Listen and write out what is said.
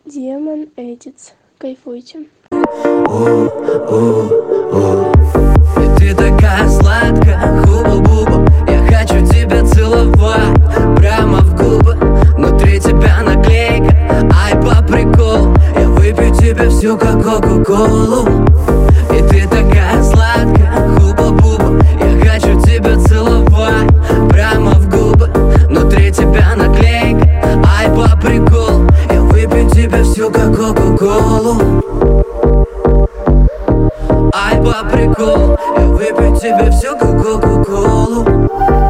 Демон Эдитс. Кайфуйте. И ты такая сладкая, хуба-буба. Я хочу тебя целовать прямо в губы. Внутри тебя наклейка, ай, по приколу. Я выпью тебе всю, как кока-колу. И ты такая сладкая, хуба-буба. Я хочу тебя целовать прямо в губы. Внутри тебя наклейка, ай, по приколу. Я выпью тебе всю, как кока-колу. Ай, по приколу, я выпью тебе всю, как кока-колу.